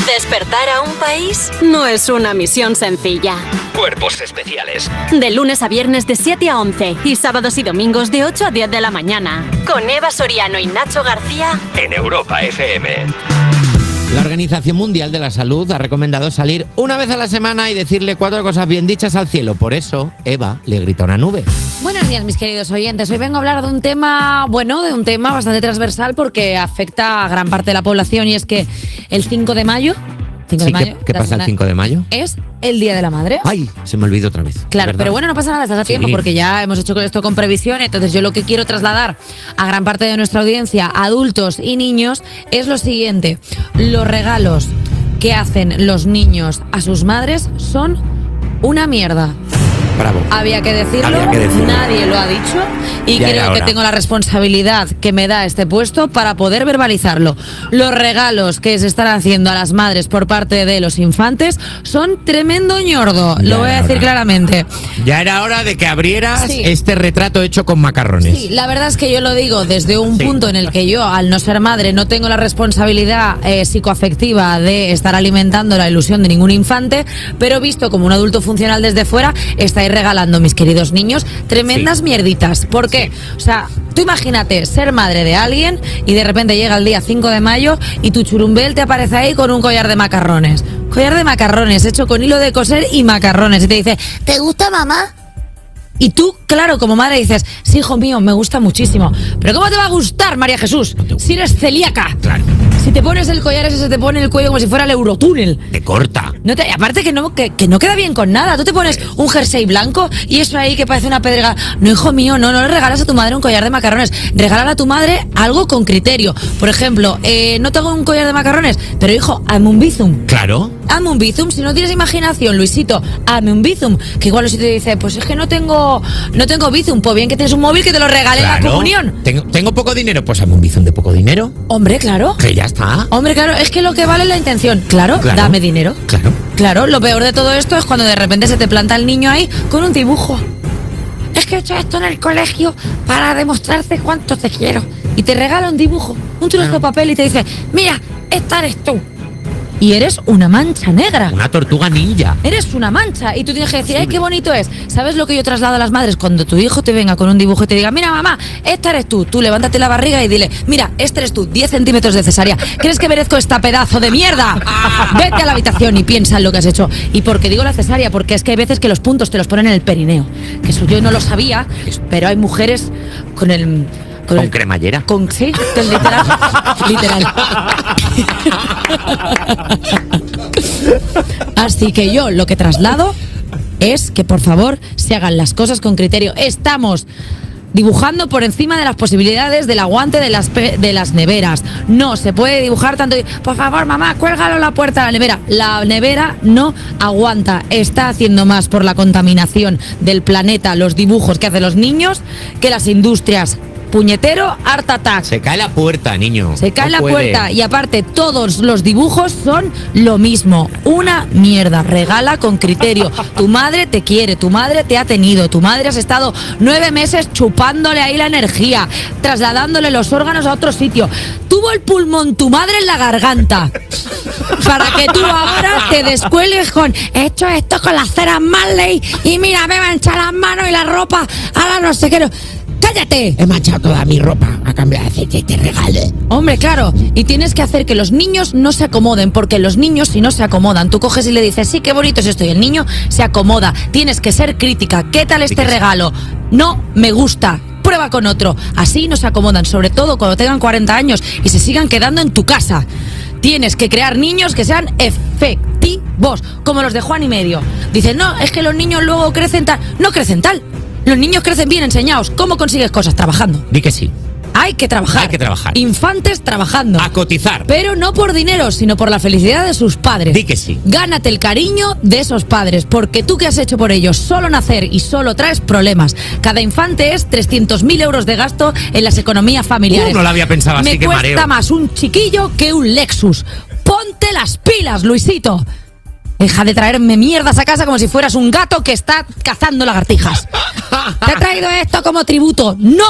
Despertar a un país no es una misión sencilla. Cuerpos especiales. De lunes a viernes de 7 a 11 y sábados y domingos de 8 a 10 de la mañana. Con Eva Soriano y Nacho García. En Europa FM. La Organización Mundial de la Salud ha recomendado salir una vez a la semana y decirle 4 cosas bien dichas al cielo. Por eso, Eva le grita a una nube. Buenos días, mis queridos oyentes. Hoy vengo a hablar de un tema, bastante transversal porque afecta a gran parte de la población, y es que el 5 de mayo... ¿Qué pasa el 5 de mayo? Es el Día de la Madre. Ay, se me olvidó otra vez. Claro, pero bueno, no pasa nada, estás a tiempo porque ya hemos hecho esto con previsión. Entonces yo lo que quiero trasladar a gran parte de nuestra audiencia, adultos y niños, es lo siguiente. Los regalos que hacen los niños a sus madres son una mierda. Bravo. Había que decirlo, nadie lo ha dicho y ya creo que tengo la responsabilidad que me da este puesto para poder verbalizarlo. Los regalos que se están haciendo a las madres por parte de los infantes son tremendo ñordo, lo voy a decir claramente. Ya era hora de que abrieras este retrato hecho con macarrones. Sí, la verdad es que yo lo digo desde un punto en el que yo, al no ser madre, no tengo la responsabilidad psicoafectiva de estar alimentando la ilusión de ningún infante, pero visto como un adulto funcional desde fuera, estáis regalando, mis queridos niños, tremendas mierditas. ¿Por qué? O sea, tú imagínate ser madre de alguien y de repente llega el día 5 de mayo y tu churumbel te aparece ahí con un collar de macarrones. Collar de macarrones hecho con hilo de coser y macarrones. Y te dice, ¿te gusta, mamá? Y tú, claro, como madre dices, sí, hijo mío, me gusta muchísimo. Pero ¿cómo te va a gustar, María Jesús, si eres celíaca? Claro. Si te pones el collar ese, se te pone el cuello como si fuera el Eurotúnel. Te corta. Aparte que no queda bien con nada. Tú te pones un jersey blanco y eso ahí que parece una pedrega. No, hijo mío, no le regalas a tu madre un collar de macarrones. Regálale a tu madre algo con criterio. Por ejemplo, no tengo un collar de macarrones, pero hijo, hazme un bizum. Claro. Hazme un bizum. Si no tienes imaginación, Luisito, hazme un bizum. Que igual Luisito te dice, pues es que no tengo bizum. Pues bien que tienes un móvil que te lo regale en la comunión. Tengo poco dinero, pues hazme un bizum de poco dinero. Hombre, claro. Que ya está. Hombre, claro, es que lo que vale es la intención. Claro, dame dinero. Claro, lo peor de todo esto es cuando de repente se te planta el niño ahí con un dibujo. Es que he hecho esto en el colegio para demostrarte cuánto te quiero. Y te regala un dibujo, un trozo de papel y te dice, mira, esta eres tú. Y eres una mancha negra. Una tortuga ninja. Eres una mancha. Y tú tienes que decir, ¡ay, qué bonito es! ¿Sabes lo que yo traslado a las madres? Cuando tu hijo te venga con un dibujo y te diga, mira, mamá, esta eres tú. Tú levántate la barriga y dile, mira, este eres tú, 10 centímetros de cesárea. ¿Crees que merezco esta pedazo de mierda? Vete a la habitación y piensa en lo que has hecho. ¿Y por qué digo la cesárea? Porque es que hay veces que los puntos te los ponen en el perineo. Que eso yo no lo sabía, pero hay mujeres con cremallera. Sí, literal. Así que yo lo que traslado es que por favor se hagan las cosas con criterio. Estamos dibujando por encima de las posibilidades del aguante de las neveras. No se puede dibujar tanto. Por favor, mamá, cuélgalo en la puerta de la nevera. La nevera no aguanta. Está haciendo más por la contaminación del planeta los dibujos que hacen los niños que las industrias. Puñetero, Art Attack. Se cae la puerta, niño. Se cae la puerta. Y aparte, todos los dibujos son lo mismo. Una mierda. Regala con criterio. Tu madre te quiere, tu madre te ha tenido, tu madre has estado 9 meses chupándole ahí la energía, trasladándole los órganos a otro sitio. Tuvo el pulmón tu madre en la garganta. Para que tú ahora te descuelgues con he hecho esto con las ceras Marley y mira, me mancha las manos y la ropa. Ahora no sé qué. ¡Cállate! He manchado toda mi ropa a cambio de aceite y te regale. Hombre, claro. Y tienes que hacer que los niños no se acomoden, porque los niños, si no se acomodan, tú coges y le dices, sí, qué bonito es esto, y el niño se acomoda. Tienes que ser crítica. ¿Qué tal este regalo? No me gusta. Prueba con otro. Así no se acomodan, sobre todo cuando tengan 40 años y se sigan quedando en tu casa. Tienes que crear niños que sean efectivos, como los de Juan y Medio. Dicen, no, es que los niños luego crecen tal. No crecen tal. Los niños crecen bien enseñados. ¿Cómo consigues cosas? Trabajando. Di que sí. Hay que trabajar. Hay que trabajar. Infantes trabajando. A cotizar. Pero no por dinero, sino por la felicidad de sus padres. Di que sí. Gánate el cariño de esos padres, porque tú que has hecho por ellos solo nacer y solo traes problemas. Cada infante es 300.000 euros de gasto en las economías familiares. No lo había pensado así, que mareo. Me cuesta más un chiquillo que un Lexus. Ponte las pilas, Luisito. Deja de traerme mierdas a casa como si fueras un gato que está cazando lagartijas. ¿Te he traído esto como tributo? ¡No!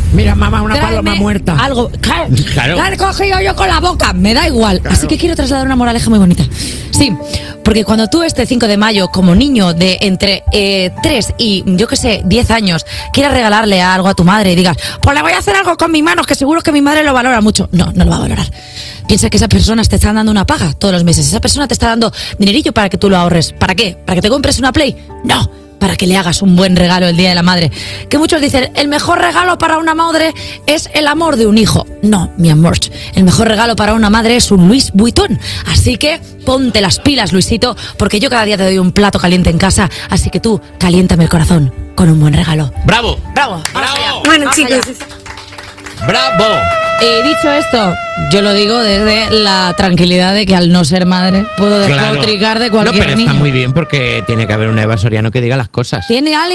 Mira, mamá, una Tráeme paloma muerta. Algo. Claro, Claro. la he cogido yo con la boca. Me da igual. Claro. Así que quiero trasladar una moraleja muy bonita. Sí, porque cuando tú este 5 de mayo, como niño de entre 3 y, yo qué sé, 10 años, quieras regalarle algo a tu madre y digas, pues le voy a hacer algo con mis manos, que seguro que mi madre lo valora mucho. No, no lo va a valorar. Piensa que esas personas te están dando una paga todos los meses. Esa persona te está dando dinerillo para que tú lo ahorres. ¿Para qué? ¿Para que te compres una Play? No. Para que le hagas un buen regalo el Día de la Madre. Que muchos dicen, el mejor regalo para una madre es el amor de un hijo. No, mi amor, el mejor regalo para una madre es un Louis Vuitton. Así que ponte las pilas, Luisito, porque yo cada día te doy un plato caliente en casa, así que tú caliéntame el corazón con un buen regalo. ¡Bravo! ¡Bravo! ¡Bravo! Bueno, chicos, ¡Bravo! Dicho esto, yo lo digo desde la tranquilidad de que al no ser madre puedo despotricar de cualquier No, pero está niño. muy bien porque tiene que haber una Eva Soriano que diga las cosas. Tiene alguien